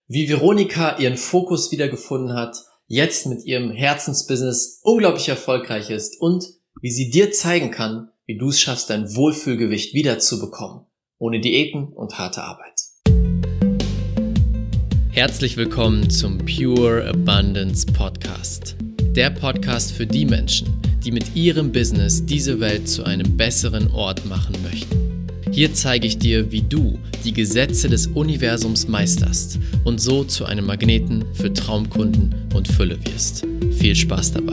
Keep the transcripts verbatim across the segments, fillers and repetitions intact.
wie Veronika ihren Fokus wiedergefunden hat, jetzt mit ihrem Herzensbusiness unglaublich erfolgreich ist und wie sie dir zeigen kann, wie du es schaffst, dein Wohlfühlgewicht wiederzubekommen, ohne Diäten und harte Arbeit. Herzlich willkommen zum Pure Abundance Podcast. Der Podcast für die Menschen, die mit ihrem Business diese Welt zu einem besseren Ort machen möchten. Hier zeige ich dir, wie du die Gesetze des Universums meisterst und so zu einem Magneten für Traumkunden und Fülle wirst. Viel Spaß dabei.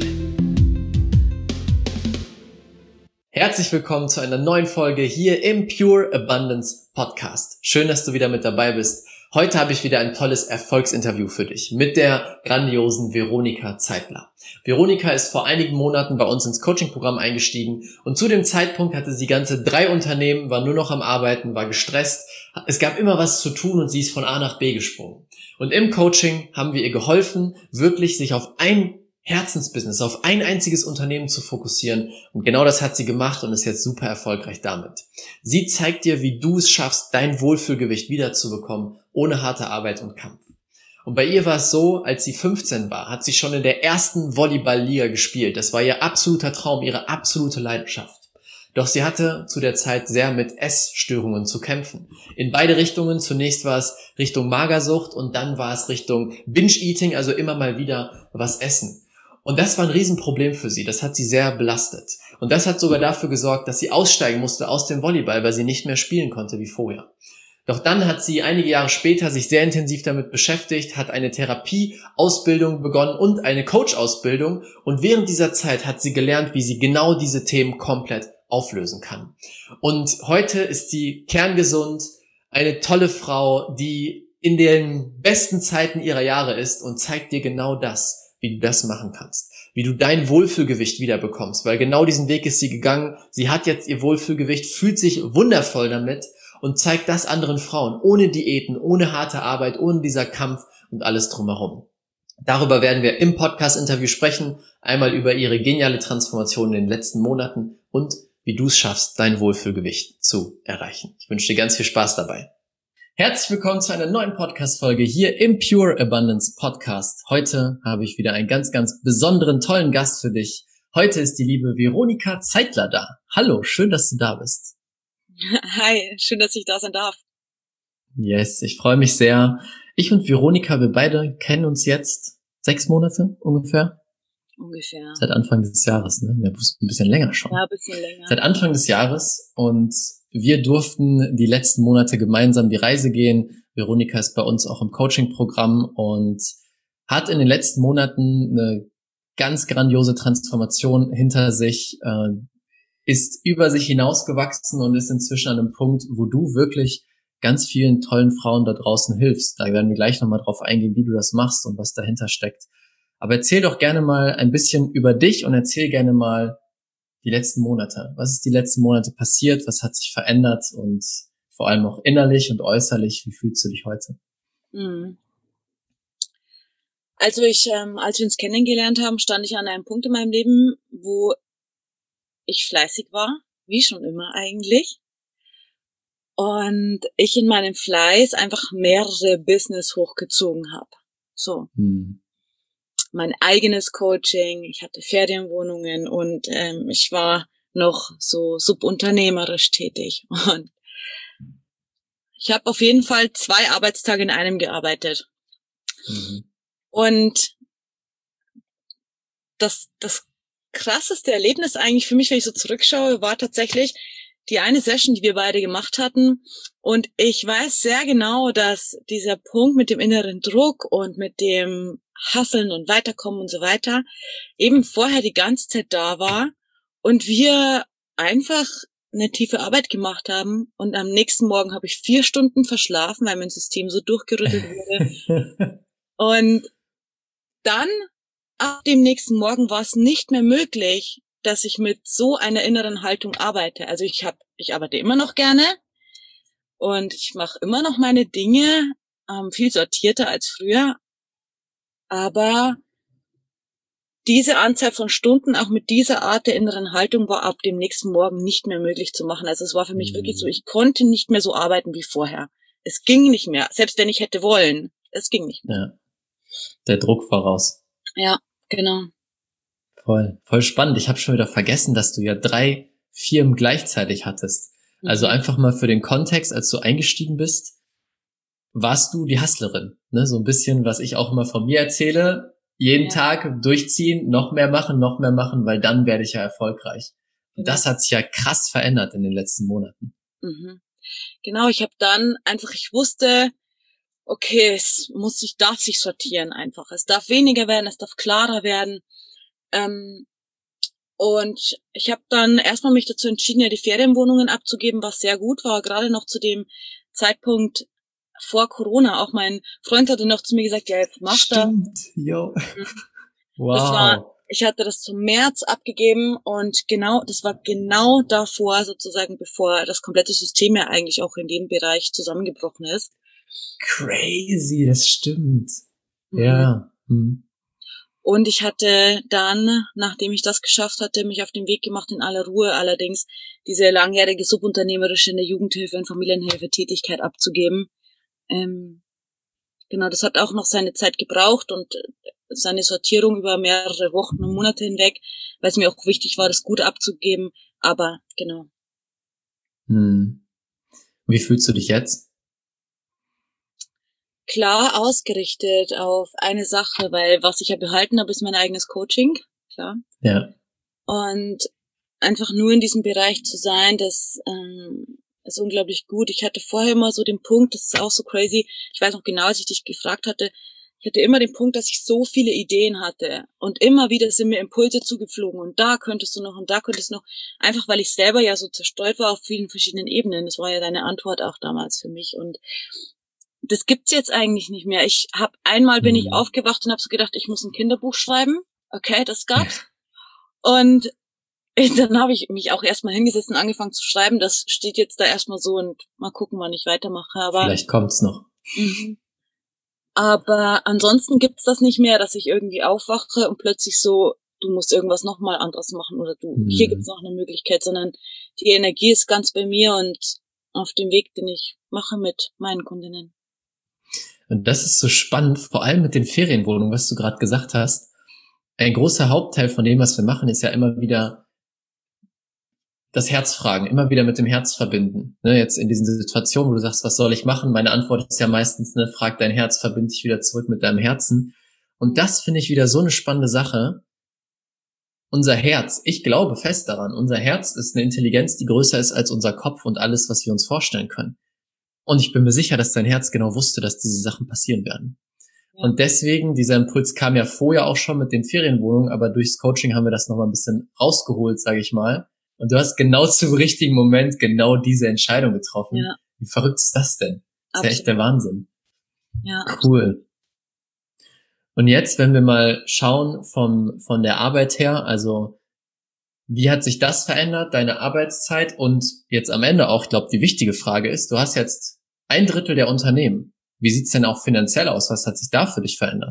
Herzlich willkommen zu einer neuen Folge hier im Pure Abundance Podcast. Schön, dass du wieder mit dabei bist. Heute habe ich wieder ein tolles Erfolgsinterview für dich mit der grandiosen Veronika Zeitler. Veronika ist vor einigen Monaten bei uns ins Coaching-Programm eingestiegen und zu dem Zeitpunkt hatte sie ganze drei Unternehmen, war nur noch am Arbeiten, war gestresst. Es gab immer was zu tun und sie ist von A nach B gesprungen. Und im Coaching haben wir ihr geholfen, wirklich sich auf ein Herzensbusiness, auf ein einziges Unternehmen zu fokussieren. Und genau das hat sie gemacht und ist jetzt super erfolgreich damit. Sie zeigt dir, wie du es schaffst, dein Wohlfühlgewicht wiederzubekommen, ohne harte Arbeit und Kampf. Und bei ihr war es so, als sie fünfzehn war, hat sie schon in der ersten Volleyball-Liga gespielt. Das war ihr absoluter Traum, ihre absolute Leidenschaft. Doch sie hatte zu der Zeit sehr mit Essstörungen zu kämpfen. In beide Richtungen. Zunächst war es Richtung Magersucht und dann war es Richtung Binge-Eating, also immer mal wieder was essen. Und das war ein Riesenproblem für sie. Das hat sie sehr belastet. Und das hat sogar dafür gesorgt, dass sie aussteigen musste aus dem Volleyball, weil sie nicht mehr spielen konnte wie vorher. Doch dann hat sie einige Jahre später sich sehr intensiv damit beschäftigt, hat eine Therapieausbildung begonnen und eine Coach-Ausbildung. Und während dieser Zeit hat sie gelernt, wie sie genau diese Themen komplett auflösen kann. Und heute ist sie kerngesund, eine tolle Frau, die in den besten Zeiten ihrer Jahre ist und zeigt dir genau das, wie du das machen kannst, wie du dein Wohlfühlgewicht wieder bekommst, weil genau diesen Weg ist sie gegangen. Sie hat jetzt ihr Wohlfühlgewicht, fühlt sich wundervoll damit und zeigt das anderen Frauen, ohne Diäten, ohne harte Arbeit, ohne dieser Kampf und alles drumherum. Darüber werden wir im Podcast-Interview sprechen, einmal über ihre geniale Transformation in den letzten Monaten und wie du es schaffst, dein Wohlfühlgewicht zu erreichen. Ich wünsche dir ganz viel Spaß dabei. Herzlich willkommen zu einer neuen Podcast-Folge hier im Pure Abundance Podcast. Heute habe ich wieder einen ganz, ganz besonderen, tollen Gast für dich. Heute ist die liebe Veronika Zeitler da. Hallo, schön, dass du da bist. Hi, schön, dass ich da sein darf. Yes, ich freue mich sehr. Ich und Veronika, wir beide kennen uns jetzt sechs Monate ungefähr. Ungefähr. Seit Anfang des Jahres, ne? Ja, ein bisschen länger schon. Ja, ein bisschen länger. Seit Anfang des Jahres und wir durften die letzten Monate gemeinsam die Reise gehen. Veronika ist bei uns auch im Coaching-Programm und hat in den letzten Monaten eine ganz grandiose Transformation hinter sich, äh, ist über sich hinausgewachsen und ist inzwischen an einem Punkt, wo du wirklich ganz vielen tollen Frauen da draußen hilfst. Da werden wir gleich nochmal drauf eingehen, wie du das machst und was dahinter steckt. Aber erzähl doch gerne mal ein bisschen über dich und erzähl gerne mal die letzten Monate. Was ist die letzten Monate passiert? Was hat sich verändert? Und vor allem auch innerlich und äußerlich, wie fühlst du dich heute? Also ich, ähm, als wir uns kennengelernt haben, stand ich an einem Punkt in meinem Leben, wo ich fleißig war, wie schon immer eigentlich. Und ich in meinem Fleiß einfach mehrere Business hochgezogen habe. So. Hm. Mein eigenes Coaching, ich hatte Ferienwohnungen und ähm, ich war noch so subunternehmerisch tätig. Und ich habe auf jeden Fall zwei Arbeitstage in einem gearbeitet. Mhm. Und das, das krasseste Erlebnis eigentlich für mich, wenn ich so zurückschaue, war tatsächlich die eine Session, die wir beide gemacht hatten. Und ich weiß sehr genau, dass dieser Punkt mit dem inneren Druck und mit dem Hasseln und Weiterkommen und so weiter eben vorher die ganze Zeit da war und wir einfach eine tiefe Arbeit gemacht haben und am nächsten Morgen habe ich vier Stunden verschlafen, weil mein System so durchgerüttelt wurde. Und dann ab dem nächsten Morgen war es nicht mehr möglich, dass ich mit so einer inneren Haltung arbeite. Also ich habe, ich arbeite immer noch gerne und ich mache immer noch meine Dinge, ähm, viel sortierter als früher. Aber diese Anzahl von Stunden auch mit dieser Art der inneren Haltung war ab dem nächsten Morgen nicht mehr möglich zu machen. Also es war für mich mhm. wirklich so, ich konnte nicht mehr so arbeiten wie vorher. Es ging nicht mehr, selbst wenn ich hätte wollen, es ging nicht mehr. Ja. Der Druck voraus. Ja, genau. Voll, voll spannend. Ich habe schon wieder vergessen, dass du ja drei Firmen gleichzeitig hattest. Mhm. Also einfach mal für den Kontext, als du eingestiegen bist, warst du die Hustlerin. Ne? So ein bisschen, was ich auch immer von mir erzähle. Jeden ja. Tag durchziehen, noch mehr machen, noch mehr machen, weil dann werde ich ja erfolgreich. Und genau. Das hat sich ja krass verändert in den letzten Monaten. Mhm. Genau, ich habe dann einfach, ich wusste, okay, es muss sich, darf sich sortieren einfach. Es darf weniger werden, es darf klarer werden. Ähm, und ich habe dann erstmal mich dazu entschieden, ja die Ferienwohnungen abzugeben, was sehr gut war, gerade noch zu dem Zeitpunkt vor Corona. Auch mein Freund hatte noch zu mir gesagt, ja, jetzt mach das. Stimmt, jo. Wow. Das war, ich hatte das zum März abgegeben und genau, das war genau davor sozusagen, bevor das komplette System ja eigentlich auch in dem Bereich zusammengebrochen ist. Crazy, das stimmt. Mhm. Ja. Mhm. Und ich hatte dann, nachdem ich das geschafft hatte, mich auf den Weg gemacht, in aller Ruhe allerdings diese langjährige subunternehmerische in der Jugendhilfe und Familienhilfe Tätigkeit abzugeben. Ähm, genau, das hat auch noch seine Zeit gebraucht und seine Sortierung über mehrere Wochen und Monate hinweg, weil es mir auch wichtig war, das gut abzugeben. Aber genau. Hm. Wie fühlst du dich jetzt? Klar ausgerichtet auf eine Sache, weil was ich ja behalten habe, ist mein eigenes Coaching, klar. Ja. Und einfach nur in diesem Bereich zu sein, das ähm, ist unglaublich gut. Ich hatte vorher immer so den Punkt, das ist auch so crazy, ich weiß noch genau, als ich dich gefragt hatte, ich hatte immer den Punkt, dass ich so viele Ideen hatte und immer wieder sind mir Impulse zugeflogen und da könntest du noch und da könntest du noch, einfach weil ich selber ja so zerstreut war auf vielen verschiedenen Ebenen. Das war ja deine Antwort auch damals für mich und das gibt's jetzt eigentlich nicht mehr. Ich habe einmal bin ich aufgewacht und habe so gedacht, ich muss ein Kinderbuch schreiben. Okay, das gab's. Und dann habe ich mich auch erstmal hingesetzt und angefangen zu schreiben. Das steht jetzt da erstmal so und mal gucken, wann ich weitermache. Aber vielleicht kommt's noch. Mhm. Aber ansonsten gibt's das nicht mehr, dass ich irgendwie aufwache und plötzlich so, du musst irgendwas nochmal anderes machen oder du, mhm. hier gibt's noch eine Möglichkeit, sondern die Energie ist ganz bei mir und auf dem Weg, den ich mache mit meinen Kundinnen. Und das ist so spannend, vor allem mit den Ferienwohnungen, was du gerade gesagt hast. Ein großer Hauptteil von dem, was wir machen, ist ja immer wieder das Herz fragen, immer wieder mit dem Herz verbinden. Ne, jetzt in diesen Situationen, wo du sagst, was soll ich machen? Meine Antwort ist ja meistens, ne, frag dein Herz, verbind dich wieder zurück mit deinem Herzen. Und das finde ich wieder so eine spannende Sache. Unser Herz, ich glaube fest daran, unser Herz ist eine Intelligenz, die größer ist als unser Kopf und alles, was wir uns vorstellen können. Und ich bin mir sicher, dass dein Herz genau wusste, dass diese Sachen passieren werden. Ja. Und deswegen, dieser Impuls kam ja vorher auch schon mit den Ferienwohnungen, aber durchs Coaching haben wir das nochmal ein bisschen rausgeholt, sage ich mal. Und du hast genau zum richtigen Moment genau diese Entscheidung getroffen. Ja. Wie verrückt ist das denn? Das ist ja echt der Wahnsinn. Ja. Cool. Und jetzt, wenn wir mal schauen vom, von der Arbeit her, also wie hat sich das verändert, deine Arbeitszeit? Und jetzt am Ende auch, ich glaube, die wichtige Frage ist, du hast jetzt ein Drittel der Unternehmen. Wie sieht's denn auch finanziell aus? Was hat sich da für dich verändert?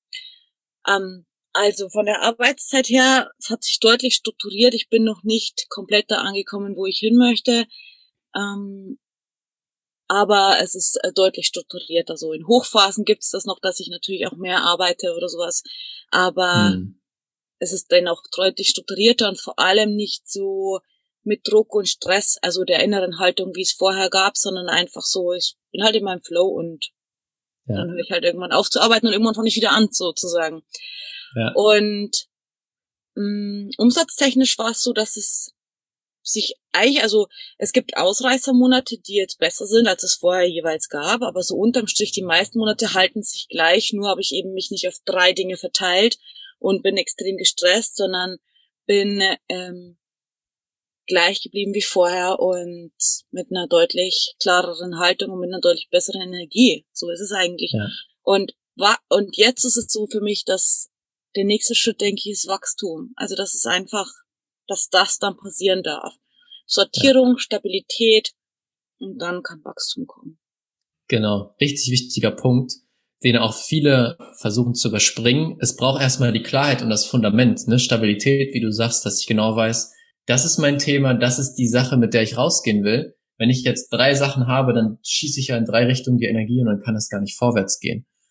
Um, also von der Arbeitszeit her, es hat sich deutlich strukturiert. Ich bin noch nicht komplett da angekommen, wo ich hin möchte. Um, aber es ist äh, deutlich strukturiert. Also in Hochphasen gibt's das noch, dass ich natürlich auch mehr arbeite oder sowas. Aber hm. es ist dann auch deutlich strukturierter und vor allem nicht so mit Druck und Stress, also der inneren Haltung, wie es vorher gab, sondern einfach so, ich bin halt in meinem Flow und ja. dann höre ich halt irgendwann auf zu arbeiten und irgendwann fange ich wieder an, sozusagen. Ja. Und mh, umsatztechnisch war es so, dass es sich eigentlich, also es gibt Ausreißermonate, die jetzt besser sind, als es vorher jeweils gab, aber so unterm Strich die meisten Monate halten sich gleich, nur habe ich eben mich nicht auf drei Dinge verteilt und bin extrem gestresst, sondern bin ähm, gleich geblieben wie vorher und mit einer deutlich klareren Haltung und mit einer deutlich besseren Energie. So ist es eigentlich. Ja. Und wa- und jetzt ist es so für mich, dass der nächste Schritt, denke ich, ist Wachstum. Also das ist einfach, dass das dann passieren darf. Sortierung, ja. Stabilität und dann kann Wachstum kommen. Genau, richtig wichtiger Punkt, den auch viele versuchen zu überspringen. Es braucht erstmal die Klarheit und das Fundament, ne? Stabilität, wie du sagst, dass ich genau weiß, das ist mein Thema, das ist die Sache, mit der ich rausgehen will. Wenn ich jetzt drei Sachen habe, dann schieße ich ja in drei Richtungen die Energie und dann kann es gar nicht vorwärts gehen.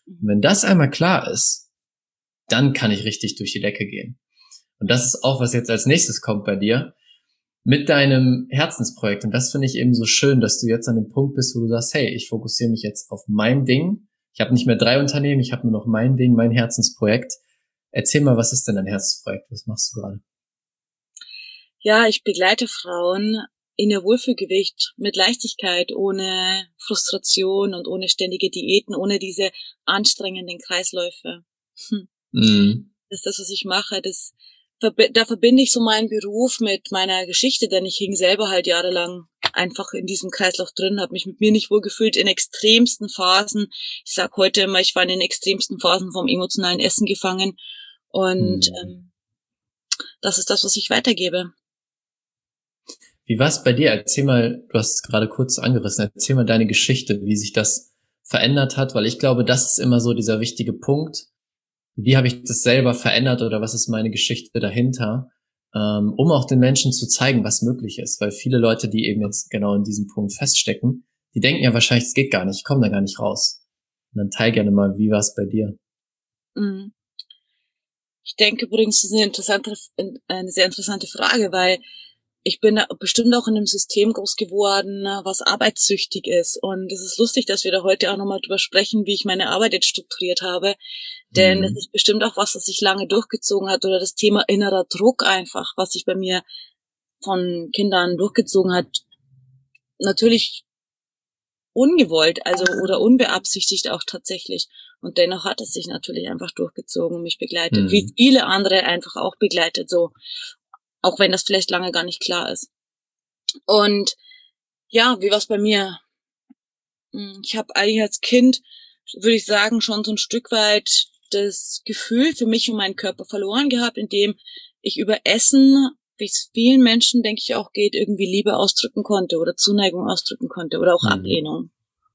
Und wenn das einmal klar ist, dann kann ich richtig durch die Decke gehen. Und das ist auch, was jetzt als nächstes kommt bei dir, mit deinem Herzensprojekt. Und das finde ich eben so schön, dass du jetzt an dem Punkt bist, wo du sagst, hey, ich fokussiere mich jetzt auf mein Ding. Ich habe nicht mehr drei Unternehmen, ich habe nur noch mein Ding, mein Herzensprojekt. Erzähl mal, was ist denn dein Herzensprojekt? Was machst du gerade? Ja, ich begleite Frauen in ihr Wohlfühlgewicht mit Leichtigkeit, ohne Frustration und ohne ständige Diäten, ohne diese anstrengenden Kreisläufe. Hm. Mhm. Das ist das, was ich mache. Das, da verbinde ich so meinen Beruf mit meiner Geschichte, denn ich hing selber halt jahrelang einfach in diesem Kreislauf drin, habe mich mit mir nicht wohl gefühlt in extremsten Phasen. Ich sag heute immer, ich war in den extremsten Phasen vom emotionalen Essen gefangen. Und mhm. ähm, das ist das, was ich weitergebe. Wie war es bei dir? Erzähl mal, du hast es gerade kurz angerissen, erzähl mal deine Geschichte, wie sich das verändert hat, weil ich glaube, das ist immer so dieser wichtige Punkt. Wie habe ich das selber verändert oder was ist meine Geschichte dahinter, ähm, um auch den Menschen zu zeigen, was möglich ist. Weil viele Leute, die eben jetzt genau in diesem Punkt feststecken, die denken ja wahrscheinlich, es geht gar nicht, ich komme da gar nicht raus. Und dann teil gerne mal, wie war es bei dir? Ich denke übrigens, das ist eine interessante, eine sehr interessante Frage, weil ich bin bestimmt auch in einem System groß geworden, was arbeitssüchtig ist. Und es ist lustig, dass wir da heute auch nochmal drüber sprechen, wie ich meine Arbeit jetzt strukturiert habe. Denn es mhm. ist bestimmt auch was, das sich lange durchgezogen hat, oder das Thema innerer Druck einfach, was sich bei mir von Kindern durchgezogen hat. Natürlich ungewollt, also oder unbeabsichtigt auch tatsächlich. Und dennoch hat es sich natürlich einfach durchgezogen und mich begleitet, mhm. wie viele andere einfach auch begleitet, so. Auch wenn das vielleicht lange gar nicht klar ist. Und ja, wie war es bei mir? Ich habe eigentlich als Kind, würde ich sagen, schon so ein Stück weit das Gefühl für mich und meinen Körper verloren gehabt, indem ich über Essen, wie es vielen Menschen, denke ich, auch geht, irgendwie Liebe ausdrücken konnte oder Zuneigung ausdrücken konnte oder auch mhm. Ablehnung.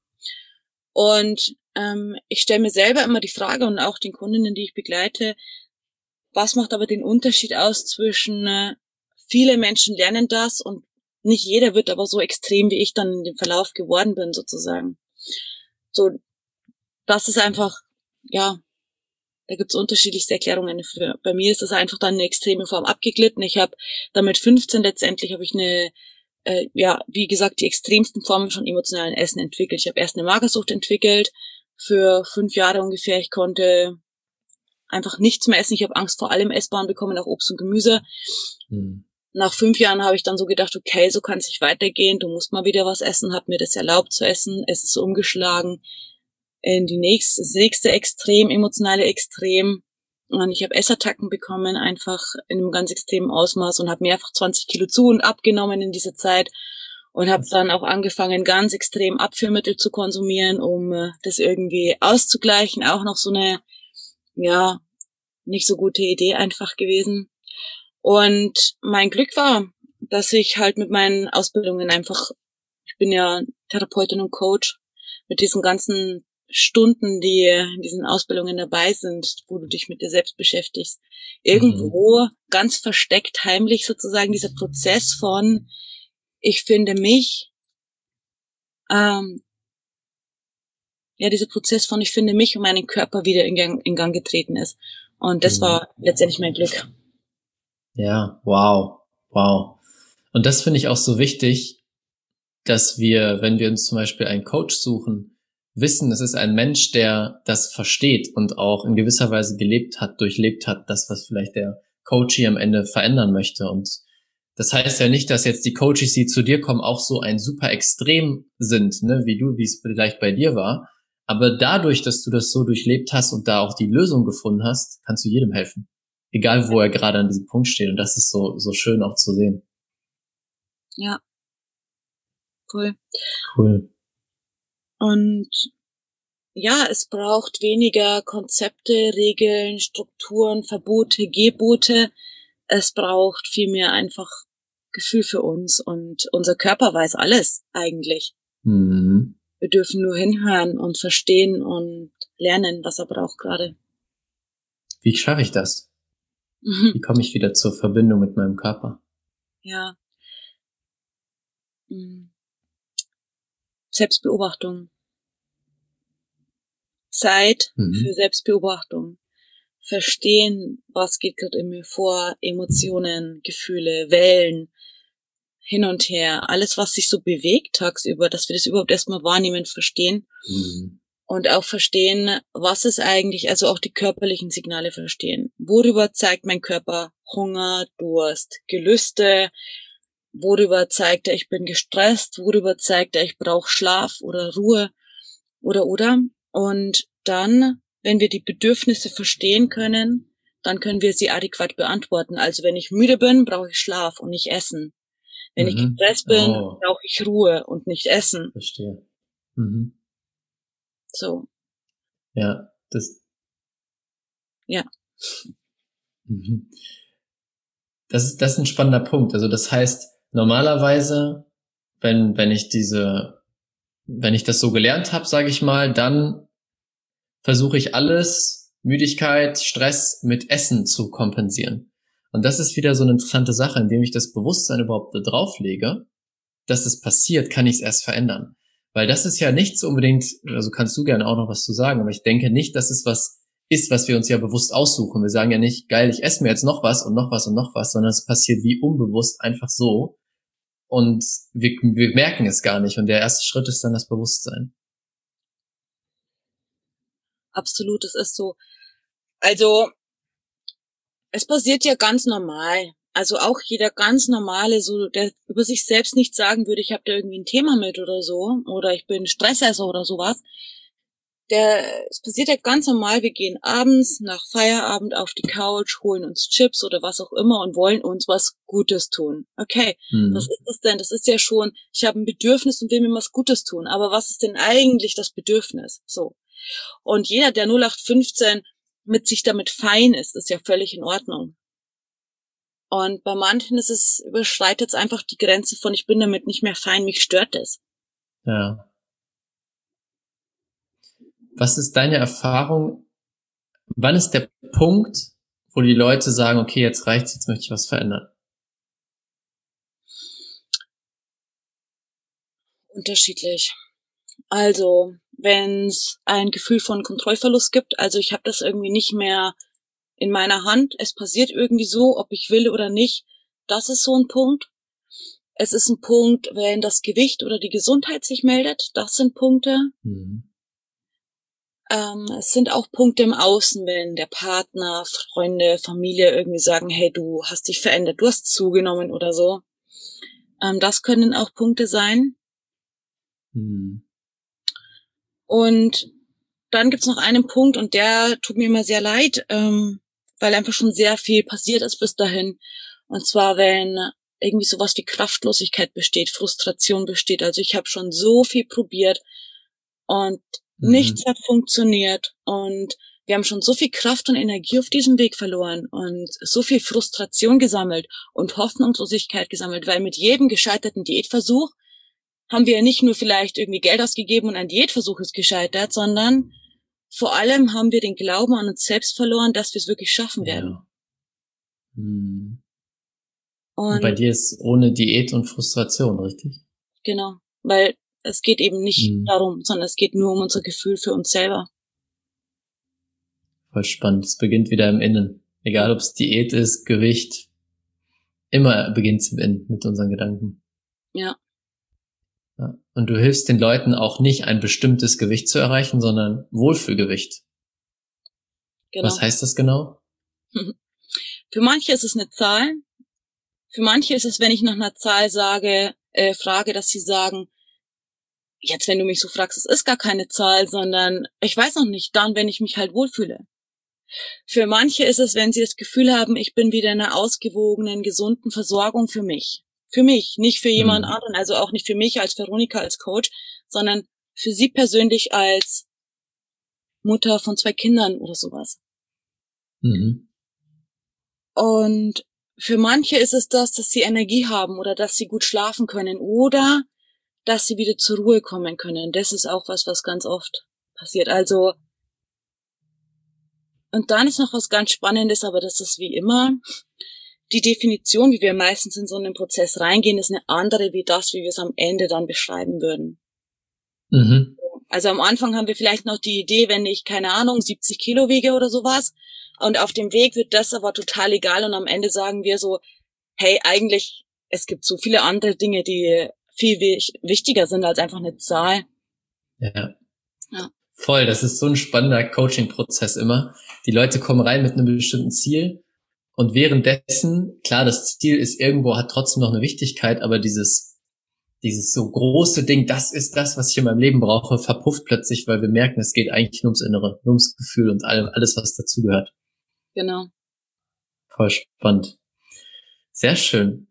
Und ähm, ich stelle mir selber immer die Frage und auch den Kundinnen, die ich begleite, was macht aber den Unterschied aus zwischen äh, viele Menschen lernen das und nicht jeder wird aber so extrem, wie ich dann in dem Verlauf geworden bin, sozusagen. So, das ist einfach, ja, da gibt's unterschiedlichste Erklärungen für. Bei mir ist das einfach dann eine extreme Form abgeglitten. Ich habe dann mit fünfzehn letztendlich habe ich eine, äh, ja, wie gesagt, die extremsten Formen von emotionalen Essen entwickelt. Ich habe erst eine Magersucht entwickelt für fünf Jahre ungefähr. Ich konnte einfach nichts mehr essen. Ich habe Angst vor allem Essbaren bekommen, auch Obst und Gemüse. Hm. Nach fünf Jahren habe ich dann so gedacht, okay, so kann es nicht weitergehen. Du musst mal wieder was essen. Hab mir das erlaubt zu essen. Es ist umgeschlagen in die nächste, das nächste Extrem, emotionale Extrem. Und ich habe Essattacken bekommen, einfach in einem ganz extremen Ausmaß und habe mehrfach zwanzig Kilo zu und abgenommen in dieser Zeit. Und habe dann auch angefangen, ganz extrem Abführmittel zu konsumieren, um äh, das irgendwie auszugleichen. Auch noch so eine, ja, nicht so gute Idee einfach gewesen. Und mein Glück war, dass ich halt mit meinen Ausbildungen einfach, ich bin ja Therapeutin und Coach, mit diesen ganzen Stunden, die in diesen Ausbildungen dabei sind, wo du dich mit dir selbst beschäftigst, irgendwo mhm. ganz versteckt, heimlich sozusagen dieser Prozess von, ich finde mich, ähm, ja, dieser Prozess von, ich finde mich und meinen Körper wieder in Gang, in Gang getreten ist. Und das mhm. war letztendlich mein Glück. Ja, wow, wow. Und das finde ich auch so wichtig, dass wir, wenn wir uns zum Beispiel einen Coach suchen, wissen, es ist ein Mensch, der das versteht und auch in gewisser Weise gelebt hat, durchlebt hat, das, was vielleicht der Coachee am Ende verändern möchte. Und das heißt ja nicht, dass jetzt die Coaches, die zu dir kommen, auch so ein super Extrem sind, ne, wie du, wie es vielleicht bei dir war. Aber dadurch, dass du das so durchlebt hast und da auch die Lösung gefunden hast, kannst du jedem helfen. Egal, wo er gerade an diesem Punkt steht. Und das ist so, so schön auch zu sehen. Ja. Cool. Cool. Und ja, es braucht weniger Konzepte, Regeln, Strukturen, Verbote, Gebote. Es braucht vielmehr einfach Gefühl für uns und unser Körper weiß alles eigentlich. Mhm. Wir dürfen nur hinhören und verstehen und lernen, was er braucht gerade. Wie schaffe ich das? Mhm. Wie komme ich wieder zur Verbindung mit meinem Körper? Ja. Mhm. Selbstbeobachtung. Zeit Mhm. für Selbstbeobachtung. Verstehen, was geht gerade in mir vor, Emotionen, Gefühle, Wellen, hin und her, alles, was sich so bewegt tagsüber, dass wir das überhaupt erstmal wahrnehmen, verstehen. Mhm. Und auch verstehen, was ist eigentlich, also auch die körperlichen Signale verstehen. Worüber zeigt mein Körper Hunger, Durst, Gelüste? Worüber zeigt er, ich bin gestresst? Worüber zeigt er, ich brauche Schlaf oder Ruhe? Oder, oder? Und dann, wenn wir die Bedürfnisse verstehen können, dann können wir sie adäquat beantworten. Also wenn ich müde bin, brauche ich Schlaf und nicht Essen. Wenn ich Mhm. gestresst bin, Oh, brauche ich Ruhe und nicht Essen. verstehe. Mhm. So, Ja, das, ja. mhm. Das ist, das ist ein spannender Punkt. Also das heißt, normalerweise, wenn, wenn ich diese, wenn ich das so gelernt habe, sage ich mal, dann versuche ich alles, Müdigkeit, Stress mit Essen zu kompensieren. Und das ist wieder so eine interessante Sache, indem ich das Bewusstsein überhaupt da drauflege, dass es passiert, kann ich es erst verändern. Weil das ist ja nichts unbedingt, also kannst du gerne auch noch was zu sagen, aber ich denke nicht, dass es was ist, was wir uns ja bewusst aussuchen. Wir sagen ja nicht, geil, ich esse mir jetzt noch was und noch was und noch was, sondern es passiert wie unbewusst einfach so. Und wir, wir merken es gar nicht. Und der erste Schritt ist dann das Bewusstsein. Absolut, es ist so. Also, es passiert ja ganz normal. Also auch jeder ganz normale, so der über sich selbst nicht sagen würde, ich habe da irgendwie ein Thema mit oder so, oder ich bin Stressesser oder sowas. Der, es passiert ja ganz normal, wir gehen abends nach Feierabend auf die Couch, holen uns Chips oder was auch immer und wollen uns was Gutes tun. Okay, was Mhm. ist das denn? Das ist ja schon, ich habe ein Bedürfnis und will mir was Gutes tun. Aber was ist denn eigentlich das Bedürfnis? So. Und jeder, der null acht fünfzehn mit sich damit fein ist, ist ja völlig in Ordnung. Und bei manchen ist es, überschreitet es einfach die Grenze von, ich bin damit nicht mehr fein, mich stört es. Ja. Was ist deine Erfahrung? Wann ist der Punkt, wo die Leute sagen, okay, jetzt reicht's, jetzt möchte ich was verändern? Unterschiedlich. Also, wenn es ein Gefühl von Kontrollverlust gibt, also ich habe das irgendwie nicht mehr in meiner Hand, es passiert irgendwie so, ob ich will oder nicht, das ist so ein Punkt. Es ist ein Punkt, wenn das Gewicht oder die Gesundheit sich meldet, das sind Punkte. Mhm. Ähm, es sind auch Punkte im Außen, wenn der Partner, Freunde, Familie irgendwie sagen, hey, du hast dich verändert, du hast zugenommen oder so. Ähm, das können auch Punkte sein. Mhm. Und dann gibt's noch einen Punkt und der tut mir immer sehr leid, ähm, weil einfach schon sehr viel passiert ist bis dahin. Und zwar, wenn irgendwie sowas wie Kraftlosigkeit besteht, Frustration besteht. Also ich habe schon so viel probiert und nichts Mhm. hat funktioniert. Und wir haben schon so viel Kraft und Energie auf diesem Weg verloren und so viel Frustration gesammelt und Hoffnungslosigkeit gesammelt, weil mit jedem gescheiterten Diätversuch haben wir ja nicht nur vielleicht irgendwie Geld ausgegeben und ein Diätversuch ist gescheitert, sondern vor allem haben wir den Glauben an uns selbst verloren, dass wir es wirklich schaffen werden. Ja. Mhm. Und bei Und dir ist ohne Diät und Frustration, richtig? genau, weil es geht eben nicht Mhm. darum, sondern es geht nur um unser Gefühl für uns selber. Voll spannend. Es beginnt wieder im Innen. Egal, ob es Diät ist, Gewicht, immer beginnt es im Innen mit unseren Gedanken. Ja, Ja. Und du hilfst den Leuten auch nicht, ein bestimmtes Gewicht zu erreichen, sondern Wohlfühlgewicht. Was genau. heißt das genau? Für manche ist es eine Zahl. Für manche ist es, wenn ich nach einer Zahl sage, äh, frage, dass sie sagen, jetzt, wenn du mich so fragst, es ist gar keine Zahl, sondern ich weiß noch nicht, dann, wenn ich mich halt wohlfühle. Für manche ist es, wenn sie das Gefühl haben, ich bin wieder in einer ausgewogenen, gesunden Versorgung für mich. Für mich, nicht für jemand Mhm. anderen, also auch nicht für mich als Veronika, als Coach, sondern für sie persönlich als Mutter von zwei Kindern oder sowas. Mhm. Und für manche ist es das, dass sie Energie haben oder dass sie gut schlafen können oder dass sie wieder zur Ruhe kommen können. Das ist auch was, was ganz oft passiert. Also, und dann ist noch was ganz Spannendes, aber das ist wie immer. Die Definition, wie wir meistens in so einen Prozess reingehen, ist eine andere wie das, wie wir es am Ende dann beschreiben würden. Mhm. Also am Anfang haben wir vielleicht noch die Idee, wenn ich, keine Ahnung, siebzig Kilo wiege oder sowas. Und auf dem Weg wird das aber total egal. Und am Ende sagen wir so, hey, eigentlich, es gibt so viele andere Dinge, die viel wichtiger sind als einfach eine Zahl. Ja. Ja. Voll, das ist so ein spannender Coaching-Prozess immer. Die Leute kommen rein mit einem bestimmten Ziel und währenddessen, klar, das Ziel ist irgendwo, hat trotzdem noch eine Wichtigkeit, aber dieses, dieses so große Ding, das ist das, was ich in meinem Leben brauche, verpufft plötzlich, weil wir merken, es geht eigentlich nur ums Innere, nur ums Gefühl und alles, was dazugehört. Genau. Voll spannend. Sehr schön.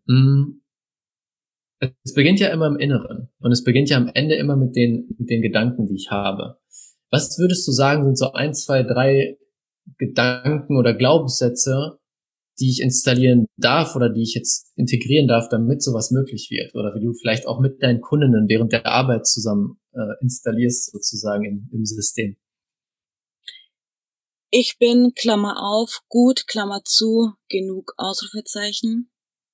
Es beginnt ja immer im Inneren und es beginnt ja am Ende immer mit den, mit den Gedanken, die ich habe. Was würdest du sagen, sind so ein, zwei, drei Gedanken oder Glaubenssätze, die ich installieren darf oder die ich jetzt integrieren darf, damit sowas möglich wird? Oder wie du vielleicht auch mit deinen Kundinnen während der Arbeit zusammen äh, installierst, sozusagen im, im System? Ich bin, Klammer auf, gut, Klammer zu, genug, Ausrufezeichen.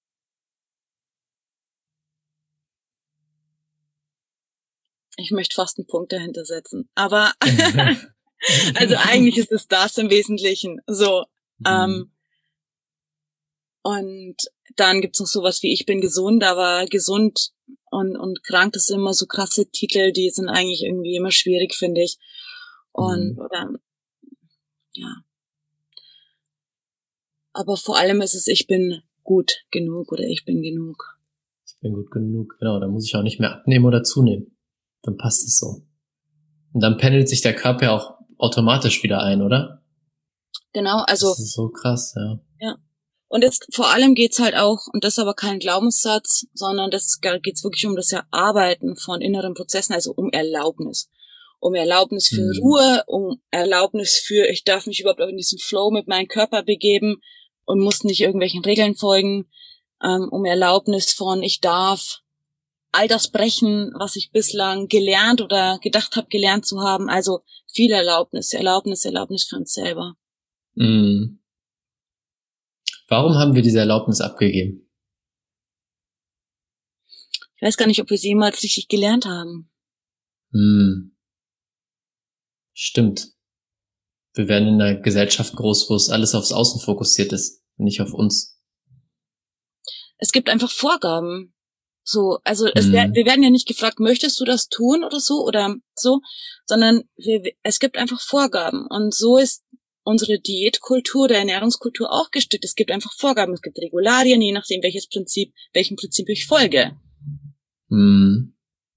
Ich möchte fast einen Punkt dahinter setzen. Aber also eigentlich ist es das im Wesentlichen. So. Mhm. Ähm, und dann gibt's noch sowas wie ich bin gesund, aber gesund und, und krank, das sind immer so krasse Titel, die sind eigentlich irgendwie immer schwierig, finde ich. Und mhm. oder ja. Aber vor allem ist es, ich bin gut genug oder ich bin genug. Ich bin gut genug, genau. Da muss ich auch nicht mehr abnehmen oder zunehmen. Dann passt es so. Und dann pendelt sich der Körper ja auch automatisch wieder ein, oder? Genau, also. Das ist so krass, ja. Ja. Und jetzt vor allem geht's halt auch, und das ist aber kein Glaubenssatz, sondern das geht's wirklich um das Erarbeiten von inneren Prozessen, also um Erlaubnis. Um Erlaubnis für hm. Ruhe, um Erlaubnis für, ich darf mich überhaupt auch in diesen Flow mit meinem Körper begeben und muss nicht irgendwelchen Regeln folgen, ähm, um Erlaubnis von, ich darf all das brechen, was ich bislang gelernt oder gedacht habe, gelernt zu haben. Also viel Erlaubnis, Erlaubnis, Erlaubnis für uns selber. Mm. Warum haben wir diese Erlaubnis abgegeben? Ich weiß gar nicht, ob wir sie jemals richtig gelernt haben. Mm. Stimmt. Wir werden in einer Gesellschaft groß, wo es alles aufs Außen fokussiert ist, nicht auf uns. Es gibt einfach Vorgaben. So, also es wär, wir werden ja nicht gefragt, möchtest du das tun oder so oder so, sondern wir, es gibt einfach Vorgaben und so ist unsere Diätkultur, der Ernährungskultur auch gestrickt. Es gibt einfach Vorgaben, es gibt Regularien, je nachdem welches Prinzip, welchem Prinzip ich folge. Hm.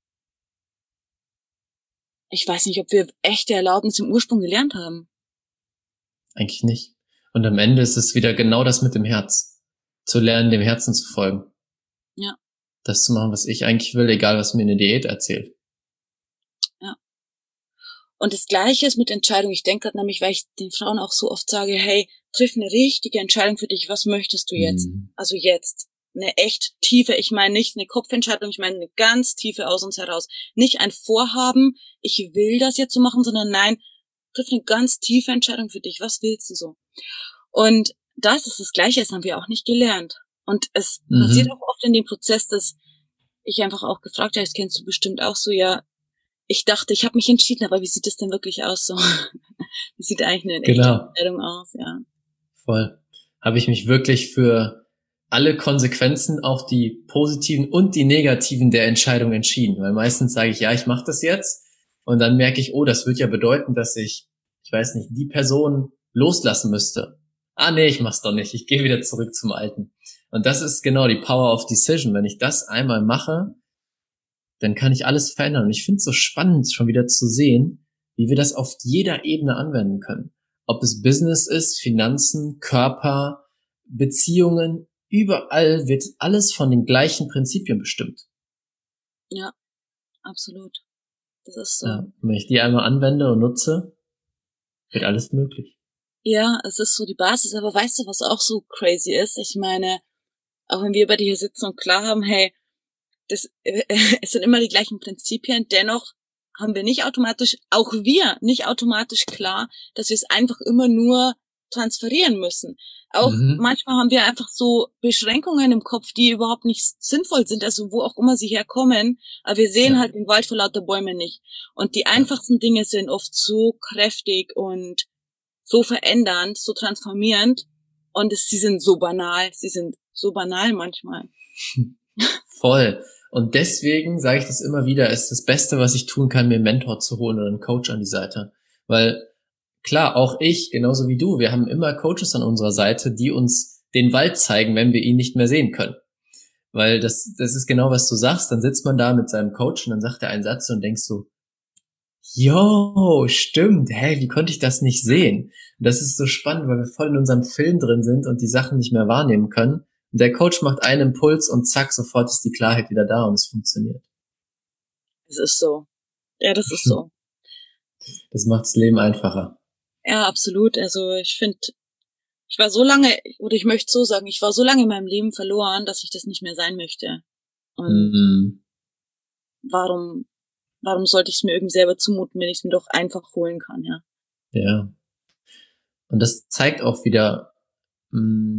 Ich weiß nicht, ob wir echte Erlaubnis im Ursprung gelernt haben. Eigentlich nicht. Und am Ende ist es wieder genau das mit dem Herz. Zu lernen, dem Herzen zu folgen. Ja. Das zu machen, was ich eigentlich will, egal was mir eine Diät erzählt. Ja. Und das Gleiche ist mit Entscheidungen. Ich denke gerade nämlich, weil ich den Frauen auch so oft sage, hey, triff eine richtige Entscheidung für dich. Was möchtest du jetzt? Mhm. Also jetzt. Eine echt tiefe, ich meine nicht eine Kopfentscheidung, ich meine eine ganz tiefe aus uns heraus. Nicht ein Vorhaben, ich will das jetzt so machen, sondern nein, triff eine ganz tiefe Entscheidung für dich. Was willst du so? Und das ist das Gleiche, das haben wir auch nicht gelernt. Und es mhm. passiert auch oft in dem Prozess, dass ich einfach auch gefragt habe, das kennst du bestimmt auch so, ja, ich dachte, ich habe mich entschieden, aber wie sieht das denn wirklich aus so? Wie sieht eigentlich eine echte genau. Entscheidung aus, ja. Voll. Habe ich mich wirklich für alle Konsequenzen, auch die positiven und die negativen der Entscheidung entschieden. Weil meistens sage ich, ja, ich mache das jetzt und dann merke ich, oh, das wird ja bedeuten, dass ich, ich weiß nicht, die Person loslassen müsste. Ah nee, ich mach's doch nicht, ich gehe wieder zurück zum Alten. Und das ist genau die Power of Decision. Wenn ich das einmal mache, dann kann ich alles verändern. Und ich finde es so spannend, schon wieder zu sehen, wie wir das auf jeder Ebene anwenden können. Ob es Business ist, Finanzen, Körper, Beziehungen, überall wird alles von den gleichen Prinzipien bestimmt. Ja, absolut. Das ist so. Ja, wenn ich die einmal anwende und nutze, wird alles möglich. Ja, es ist so die Basis. Aber weißt du, was auch so crazy ist? Ich meine, auch wenn wir bei dir hier sitzen und klar haben, hey, das, äh, es sind immer die gleichen Prinzipien, dennoch haben wir nicht automatisch, auch wir nicht automatisch klar, dass wir es einfach immer nur transferieren müssen. Auch Mhm. manchmal haben wir einfach so Beschränkungen im Kopf, die überhaupt nicht sinnvoll sind, also wo auch immer sie herkommen, aber wir sehen Ja. halt den Wald vor lauter Bäumen nicht. Und die Ja. einfachsten Dinge sind oft so kräftig und so verändernd, so transformierend und es, sie sind so banal, sie sind so banal manchmal. Voll. Und deswegen sage ich das immer wieder, ist das Beste, was ich tun kann, mir einen Mentor zu holen oder einen Coach an die Seite. Weil klar, auch ich, genauso wie du, wir haben immer Coaches an unserer Seite, die uns den Wald zeigen, wenn wir ihn nicht mehr sehen können. Weil das, das ist genau, was du sagst. Dann sitzt man da mit seinem Coach und dann sagt er einen Satz und denkst so, jo, stimmt, hey, wie konnte ich das nicht sehen? Und das ist so spannend, weil wir voll in unserem Film drin sind und die Sachen nicht mehr wahrnehmen können. Und der Coach macht einen Impuls und zack, sofort ist die Klarheit wieder da und es funktioniert. Es ist so. Ja, das ist so. Das macht das Leben einfacher. Ja, absolut. Also ich finde, ich war so lange, oder ich möchte so sagen, ich war so lange in meinem Leben verloren, dass ich das nicht mehr sein möchte. Und Mhm. warum, warum sollte ich es mir irgendwie selber zumuten, wenn ich es mir doch einfach holen kann, ja. Ja. Und das zeigt auch wieder mh,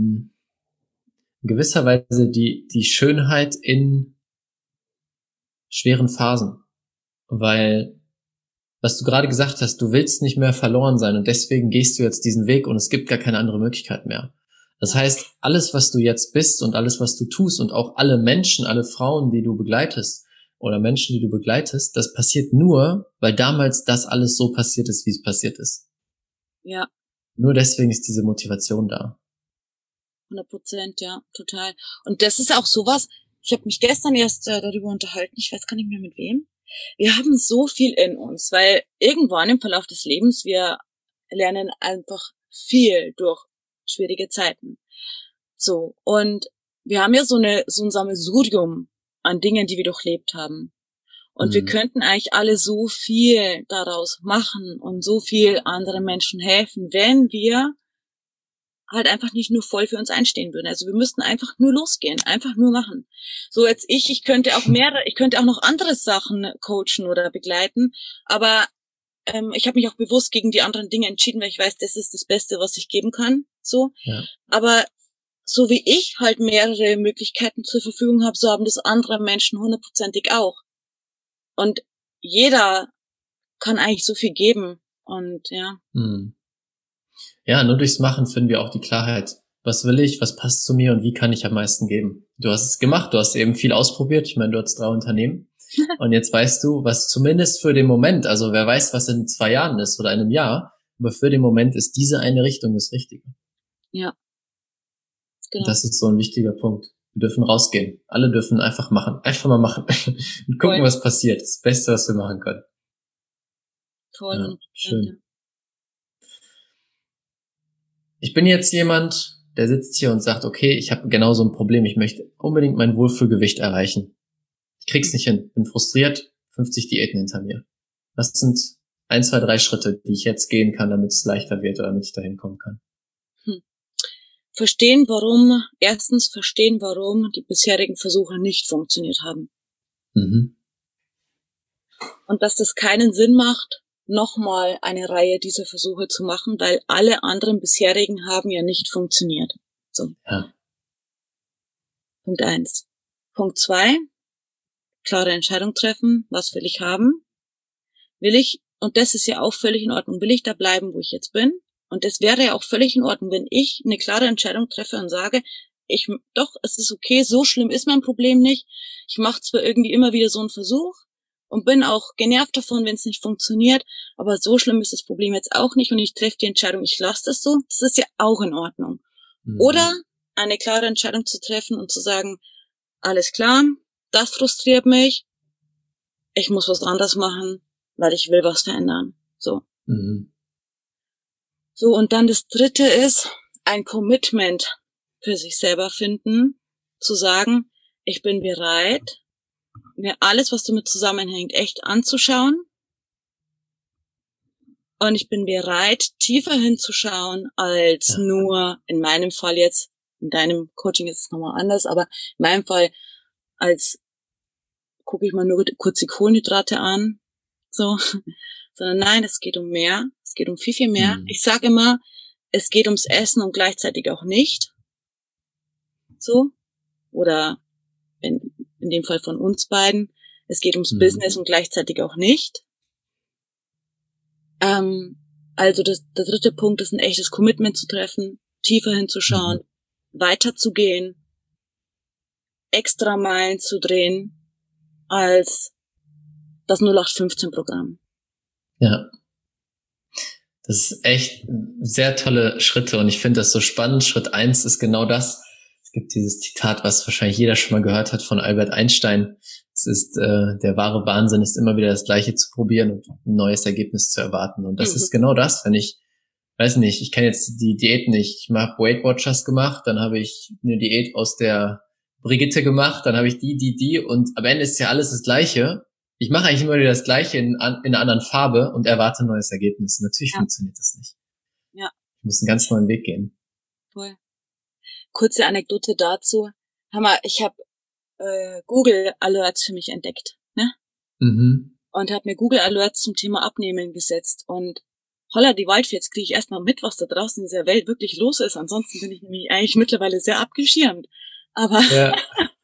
in gewisser Weise die, die Schönheit in schweren Phasen. Weil, was du gerade gesagt hast, du willst nicht mehr verloren sein und deswegen gehst du jetzt diesen Weg und es gibt gar keine andere Möglichkeit mehr. Das Ja. heißt, alles, was du jetzt bist und alles, was du tust und auch alle Menschen, alle Frauen, die du begleitest oder Menschen, die du begleitest, das passiert nur, weil damals das alles so passiert ist, wie es passiert ist. Ja, Nur deswegen ist diese Motivation da. hundert Prozent, ja, total. Und das ist auch sowas, ich habe mich gestern erst äh, darüber unterhalten, ich weiß gar nicht mehr mit wem. Wir haben so viel in uns, weil irgendwann im Verlauf des Lebens, wir lernen einfach viel durch schwierige Zeiten. So, und wir haben ja so eine so ein Sammelsurium an Dingen, die wir durchlebt haben. Und Mhm. wir könnten eigentlich alle so viel daraus machen und so viel anderen Menschen helfen, wenn wir halt einfach nicht nur voll für uns einstehen würden. Also wir müssten einfach nur losgehen, einfach nur machen. So jetzt ich, ich könnte auch mehrere, ich könnte auch noch andere Sachen coachen oder begleiten, aber ähm, ich habe mich auch bewusst gegen die anderen Dinge entschieden, weil ich weiß, das ist das Beste, was ich geben kann. So, Ja. aber so wie ich halt mehrere Möglichkeiten zur Verfügung habe, so haben das andere Menschen hundertprozentig auch. Und jeder kann eigentlich so viel geben. Und ja. Mhm. Ja, nur durchs Machen finden wir auch die Klarheit. Was will ich, was passt zu mir und wie kann ich am meisten geben? Du hast es gemacht, du hast eben viel ausprobiert. Ich meine, du hast drei Unternehmen. Und jetzt weißt du, was zumindest für den Moment, also wer weiß, was in zwei Jahren ist oder einem Jahr, aber für den Moment ist diese eine Richtung das Richtige. Ja. Genau. Und das ist so ein wichtiger Punkt. Wir dürfen rausgehen. Alle dürfen einfach machen. Einfach mal machen. Und gucken, Voll. was passiert. Das Beste, was wir machen können. Voll. Ja, hundert Prozent, schön. ja. Ich bin jetzt jemand, der sitzt hier und sagt, okay, ich habe genau so ein Problem. Ich möchte unbedingt mein Wohlfühlgewicht erreichen. Ich krieg's nicht hin. Bin frustriert. fünfzig Diäten hinter mir. Was sind ein, zwei, drei Schritte, die ich jetzt gehen kann, damit es leichter wird oder damit ich dahin kommen kann? Hm. Verstehen, warum, erstens verstehen, warum die bisherigen Versuche nicht funktioniert haben. Mhm. Und dass das keinen Sinn macht, nochmal eine Reihe dieser Versuche zu machen, weil alle anderen bisherigen haben ja nicht funktioniert. So. Ja. Punkt eins. Punkt zwei. Klare Entscheidung treffen. Was will ich haben? Will ich, und das ist ja auch völlig in Ordnung, will ich da bleiben, wo ich jetzt bin? Und das wäre ja auch völlig in Ordnung, wenn ich eine klare Entscheidung treffe und sage, ich, doch, es ist okay, so schlimm ist mein Problem nicht. Ich mache zwar irgendwie immer wieder so einen Versuch und bin auch genervt davon, wenn es nicht funktioniert, aber so schlimm ist das Problem jetzt auch nicht und ich treffe die Entscheidung, ich lasse das so. Das ist ja auch in Ordnung. Mhm. Oder eine klare Entscheidung zu treffen und zu sagen, alles klar, das frustriert mich, ich muss was anderes machen, weil ich will was verändern. So. Mhm. So, und dann das dritte ist, ein Commitment für sich selber finden, zu sagen, ich bin bereit, mir alles, was damit zusammenhängt, echt anzuschauen. Und ich bin bereit, tiefer hinzuschauen, als Ja. nur, in meinem Fall jetzt, in deinem Coaching ist es nochmal anders, aber in meinem Fall, als gucke ich mal nur kurz die Kohlenhydrate an, so, sondern nein, es geht um mehr, es geht um viel, viel mehr. Mhm. Ich sage immer, es geht ums Essen und gleichzeitig auch nicht. So. Oder in, in dem Fall von uns beiden, es geht ums mhm. Business und gleichzeitig auch nicht. Ähm, also das, der dritte Punkt ist ein echtes Commitment zu treffen, tiefer hinzuschauen, mhm. weiterzugehen, extra Meilen zu drehen als das null acht fünfzehn Programm. Ja. Das ist echt sehr tolle Schritte und ich finde das so spannend. Schritt eins ist genau das. Es gibt dieses Zitat, was wahrscheinlich jeder schon mal gehört hat von Albert Einstein. Es ist, äh, der wahre Wahnsinn ist immer wieder das Gleiche zu probieren und ein neues Ergebnis zu erwarten. Und das mhm. ist genau das, wenn ich, weiß nicht, ich kenne jetzt die Diät nicht. Ich habe Weight Watchers gemacht, dann habe ich eine Diät aus der Brigitte gemacht, dann habe ich die, die, die und am Ende ist ja alles das Gleiche. Ich mache eigentlich immer wieder das Gleiche in, in einer anderen Farbe und erwarte ein neues Ergebnis. Natürlich ja. funktioniert das nicht. Ja. Ich muss einen ganz neuen Weg gehen. Voll. Kurze Anekdote dazu. Hammer, ich habe äh, Google Alerts für mich entdeckt, ne? Mhm. Und habe mir Google Alerts zum Thema Abnehmen gesetzt. Und holla die Waldfee, jetzt kriege ich erstmal mit, was da draußen in dieser Welt wirklich los ist. Ansonsten bin ich nämlich eigentlich mittlerweile sehr abgeschirmt. Aber ja.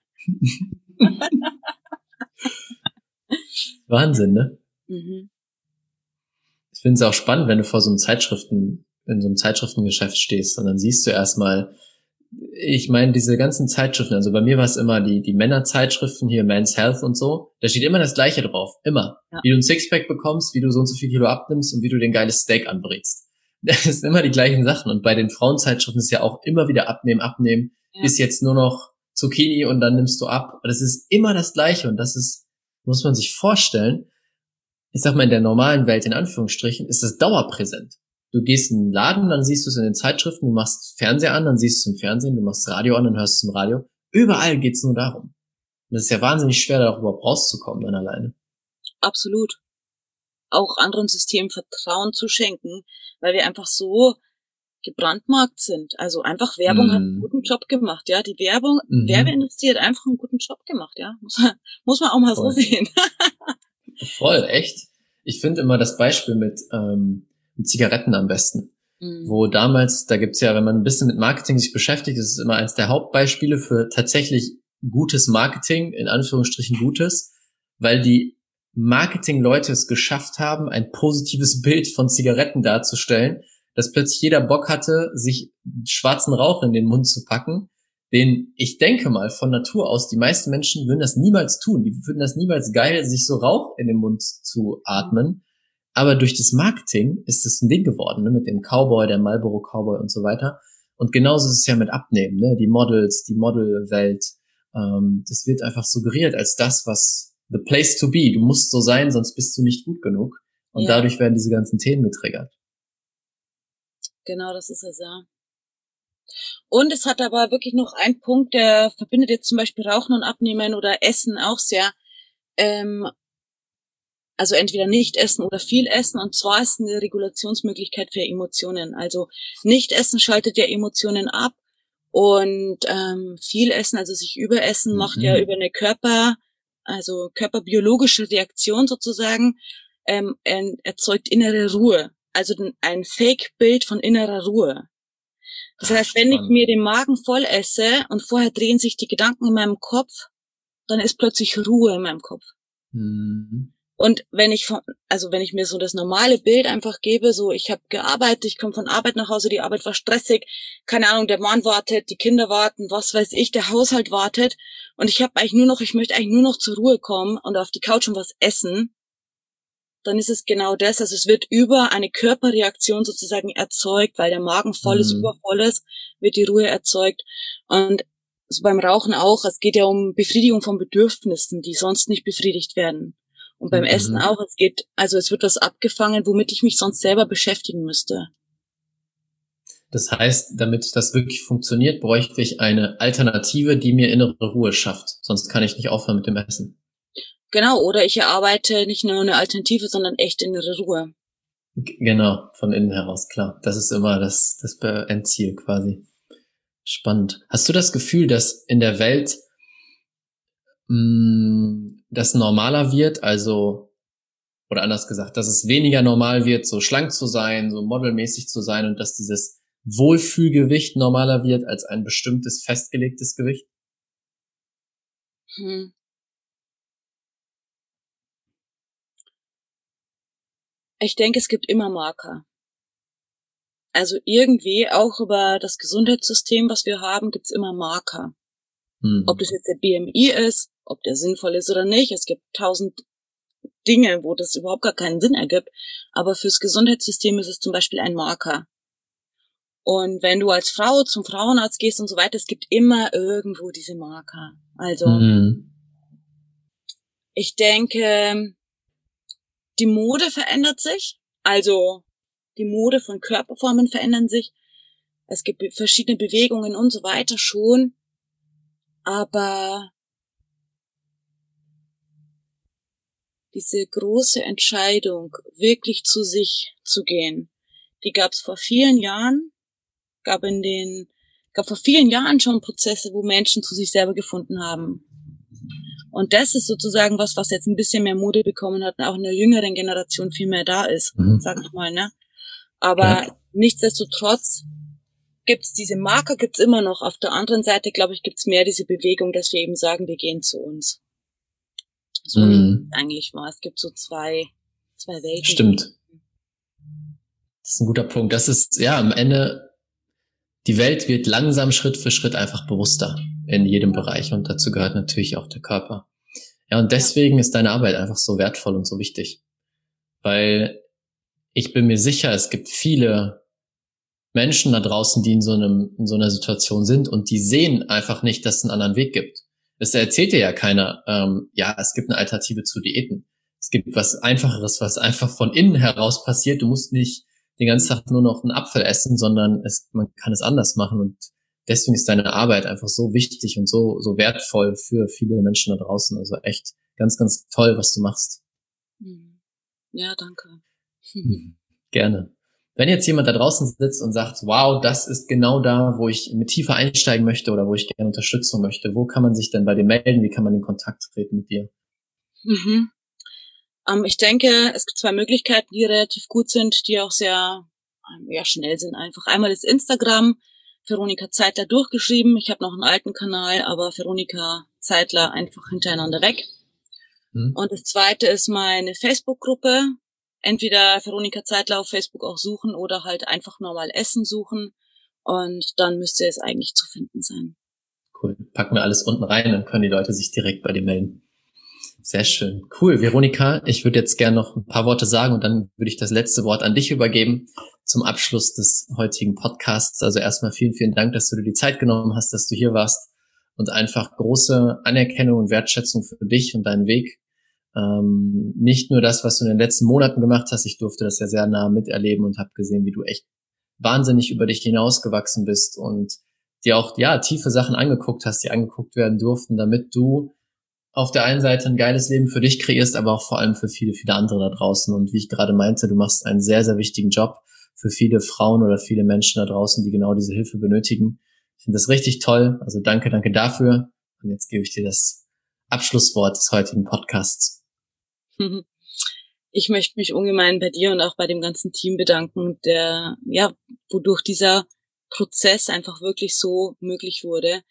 Wahnsinn, ne? Mhm. Ich finde es auch spannend, wenn du vor so einem Zeitschriften, in so einem Zeitschriftengeschäft stehst und dann siehst du erstmal, ich meine, diese ganzen Zeitschriften, also bei mir war es immer die, die Männerzeitschriften, hier Men's Health und so, da steht immer das Gleiche drauf, immer. Ja. Wie du ein Sixpack bekommst, wie du so und so viel Kilo abnimmst und wie du den geiles Steak anbrätst. Das sind immer die gleichen Sachen und bei den Frauenzeitschriften ist ja auch immer wieder abnehmen, abnehmen, ja. Ist jetzt nur noch Zucchini und dann nimmst du ab. Das ist immer das Gleiche und das ist, muss man sich vorstellen, ich sag mal in der normalen Welt, in Anführungsstrichen, ist das dauerpräsent. Du gehst in den Laden, dann siehst du es in den Zeitschriften, du machst Fernseher an, dann siehst du es im Fernsehen, du machst Radio an, dann hörst du es im Radio. Überall geht's nur darum. Und das ist ja wahnsinnig schwer, da auch überhaupt rauszukommen dann alleine. Absolut. Auch anderen Systemen Vertrauen zu schenken, weil wir einfach so gebrandmarkt sind. Also einfach Werbung mm. hat einen guten Job gemacht, ja. Die Werbung, mhm. Werbeindustrie hat einfach einen guten Job gemacht, ja. Muss man, muss man auch mal Voll. So sehen. Voll, echt. Ich finde immer das Beispiel mit, ähm, mit Zigaretten am besten. Mhm. Wo damals, da gibt's ja, wenn man ein bisschen mit Marketing sich beschäftigt, das ist immer eins der Hauptbeispiele für tatsächlich gutes Marketing, in Anführungsstrichen gutes, weil die Marketingleute es geschafft haben, ein positives Bild von Zigaretten darzustellen, dass plötzlich jeder Bock hatte, sich schwarzen Rauch in den Mund zu packen, den ich denke mal von Natur aus, die meisten Menschen würden das niemals tun. Die würden das niemals geil, sich so Rauch in den Mund zu atmen. Aber durch das Marketing ist es ein Ding geworden, ne? Mit dem Cowboy, der Marlboro Cowboy und so weiter. Und genauso ist es ja mit Abnehmen, ne? Die Models, die Modelwelt. Ähm, das wird einfach suggeriert als das, was the place to be. Du musst so sein, sonst bist du nicht gut genug. Und ja. Dadurch werden diese ganzen Themen getriggert. Genau, das ist es, ja. Und es hat aber wirklich noch einen Punkt, der verbindet jetzt zum Beispiel Rauchen und Abnehmen oder Essen auch sehr. Ähm, also entweder nicht essen oder viel essen. Und zwar ist eine Regulationsmöglichkeit für Emotionen. Also nicht essen schaltet ja Emotionen ab. Und ähm, viel essen, also sich überessen, mhm. macht ja über eine Körper, also körperbiologische Reaktion sozusagen, ähm, erzeugt innere Ruhe. Also ein Fake-Bild von innerer Ruhe. Das heißt, wenn ich mir den Magen voll esse und vorher drehen sich die Gedanken in meinem Kopf, dann ist plötzlich Ruhe in meinem Kopf. Mhm. Und wenn ich von, also wenn ich mir so das normale Bild einfach gebe, so ich habe gearbeitet, ich komme von Arbeit nach Hause, die Arbeit war stressig, keine Ahnung, der Mann wartet, die Kinder warten, was weiß ich, der Haushalt wartet und ich habe eigentlich nur noch, ich möchte eigentlich nur noch zur Ruhe kommen und auf die Couch und was essen, dann ist es genau das, also es wird über eine Körperreaktion sozusagen erzeugt, weil der Magen voll ist, mhm. übervoll ist, wird die Ruhe erzeugt und so beim Rauchen auch, es geht ja um Befriedigung von Bedürfnissen, die sonst nicht befriedigt werden. Und beim mhm. Essen auch, es geht, also es wird was abgefangen, womit ich mich sonst selber beschäftigen müsste. Das heißt, damit das wirklich funktioniert, bräuchte ich eine Alternative, die mir innere Ruhe schafft. Sonst kann ich nicht aufhören mit dem Essen. Genau, oder ich erarbeite nicht nur eine Alternative, sondern echt innere Ruhe. G- genau, von innen heraus, klar. Das ist immer das, das Endziel quasi. Spannend. Hast du das Gefühl, dass in der Welt mh, das normaler wird, also, oder anders gesagt, dass es weniger normal wird, so schlank zu sein, so modelmäßig zu sein und dass dieses Wohlfühlgewicht normaler wird als ein bestimmtes festgelegtes Gewicht? Hm. Ich denke, es gibt immer Marker. Also irgendwie, auch über das Gesundheitssystem, was wir haben, gibt's immer Marker. Hm. Ob das jetzt der B M I ist, ob der sinnvoll ist oder nicht. Es gibt tausend Dinge, wo das überhaupt gar keinen Sinn ergibt. Aber fürs Gesundheitssystem ist es zum Beispiel ein Marker. Und wenn du als Frau zum Frauenarzt gehst und so weiter, es gibt immer irgendwo diese Marker. Also, hm. ich denke, die Mode verändert sich. Also, die Mode von Körperformen verändern sich. Es gibt verschiedene Bewegungen und so weiter schon. Aber diese große Entscheidung, wirklich zu sich zu gehen, die gab es vor vielen Jahren. Gab in den, gab vor vielen Jahren schon Prozesse, wo Menschen zu sich selber gefunden haben. Und das ist sozusagen was, was jetzt ein bisschen mehr Mode bekommen hat und auch in der jüngeren Generation viel mehr da ist, mhm. sag ich mal, ne? Aber ja. Nichtsdestotrotz gibt's diese Marker, gibt's immer noch. Auf der anderen Seite, glaube ich, gibt's mehr diese Bewegung, dass wir eben sagen, wir gehen zu uns. So mhm. eigentlich war. Es gibt so zwei, zwei Welten. Stimmt. Das ist ein guter Punkt. Das ist, ja, am Ende, die Welt wird langsam Schritt für Schritt einfach bewusster in jedem Bereich und dazu gehört natürlich auch der Körper. Ja, und deswegen ja. ist deine Arbeit einfach so wertvoll und so wichtig. Weil ich bin mir sicher, es gibt viele Menschen da draußen, die in so einem, in so einer Situation sind und die sehen einfach nicht, dass es einen anderen Weg gibt. Es erzählt dir ja keiner, ähm, ja, es gibt eine Alternative zu Diäten. Es gibt was Einfacheres, was einfach von innen heraus passiert. Du musst nicht den ganzen Tag nur noch einen Apfel essen, sondern es, man kann es anders machen und deswegen ist deine Arbeit einfach so wichtig und so, so wertvoll für viele Menschen da draußen. Also echt ganz, ganz toll, was du machst. Ja, danke. Gerne. Wenn jetzt jemand da draußen sitzt und sagt, wow, das ist genau da, wo ich mit tiefer einsteigen möchte oder wo ich gerne Unterstützung möchte, wo kann man sich denn bei dir melden? Wie kann man in Kontakt treten mit dir? Mhm. Um, ich denke, es gibt zwei Möglichkeiten, die relativ gut sind, die auch sehr ja, schnell sind einfach. Einmal ist Instagram, Veronika Zeitler durchgeschrieben. Ich habe noch einen alten Kanal, aber Veronika Zeitler einfach hintereinander weg. Mhm. Und das zweite ist meine Facebook-Gruppe. Entweder Veronika Zeitler auf Facebook auch suchen oder halt einfach normal Essen suchen und dann müsste es eigentlich zu finden sein. Cool. Packen wir alles unten rein, dann können die Leute sich direkt bei dir melden. Sehr schön. Cool. Veronika, ich würde jetzt gerne noch ein paar Worte sagen und dann würde ich das letzte Wort an dich übergeben zum Abschluss des heutigen Podcasts. Also erstmal vielen, vielen Dank, dass du dir die Zeit genommen hast, dass du hier warst und einfach große Anerkennung und Wertschätzung für dich und deinen Weg. Ähm, nicht nur das, was du in den letzten Monaten gemacht hast, ich durfte das ja sehr nah miterleben und habe gesehen, wie du echt wahnsinnig über dich hinausgewachsen bist und dir auch ja tiefe Sachen angeguckt hast, die angeguckt werden durften, damit du auf der einen Seite ein geiles Leben für dich kreierst, aber auch vor allem für viele, viele andere da draußen. Und wie ich gerade meinte, du machst einen sehr, sehr wichtigen Job für viele Frauen oder viele Menschen da draußen, die genau diese Hilfe benötigen. Ich finde das richtig toll. Also danke, danke dafür. Und jetzt gebe ich dir das Abschlusswort des heutigen Podcasts. Ich möchte mich ungemein bei dir und auch bei dem ganzen Team bedanken, der, ja, wodurch dieser Prozess einfach wirklich so möglich wurde,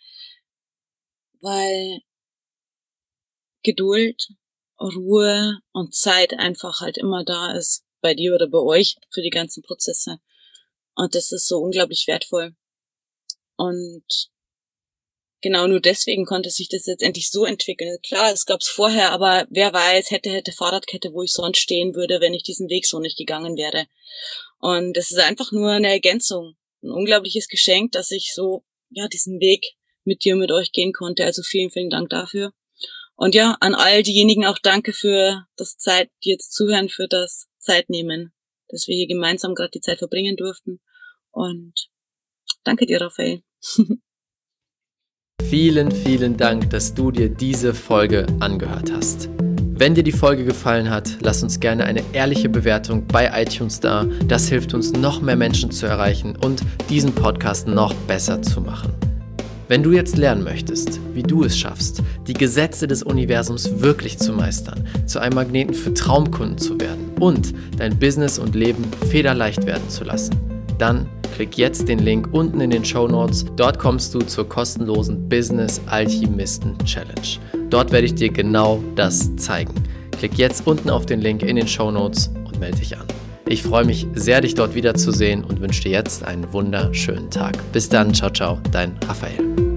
weil Geduld, Ruhe und Zeit einfach halt immer da ist, bei dir oder bei euch für die ganzen Prozesse. Und das ist so unglaublich wertvoll. Und genau nur deswegen konnte sich das jetzt endlich so entwickeln. Klar, es gab's vorher, aber wer weiß, hätte, hätte Fahrradkette, wo ich sonst stehen würde, wenn ich diesen Weg so nicht gegangen wäre. Und das ist einfach nur eine Ergänzung. Ein unglaubliches Geschenk, dass ich so, ja, diesen Weg mit dir, mit euch gehen konnte. Also vielen, vielen Dank dafür. Und ja, an all diejenigen auch danke für das Zeit, die jetzt zuhören, für das Zeitnehmen, dass wir hier gemeinsam gerade die Zeit verbringen durften. Und danke dir, Raphael. Vielen, vielen Dank, dass du dir diese Folge angehört hast. Wenn dir die Folge gefallen hat, lass uns gerne eine ehrliche Bewertung bei iTunes da. Das hilft uns, noch mehr Menschen zu erreichen und diesen Podcast noch besser zu machen. Wenn du jetzt lernen möchtest, wie du es schaffst, die Gesetze des Universums wirklich zu meistern, zu einem Magneten für Traumkunden zu werden und dein Business und Leben federleicht werden zu lassen, dann klick jetzt den Link unten in den Shownotes. Dort kommst du zur kostenlosen Business Alchemisten Challenge. Dort werde ich dir genau das zeigen. Klick jetzt unten auf den Link in den Shownotes und melde dich an. Ich freue mich sehr, dich dort wiederzusehen und wünsche dir jetzt einen wunderschönen Tag. Bis dann, ciao, ciao, dein Raphael.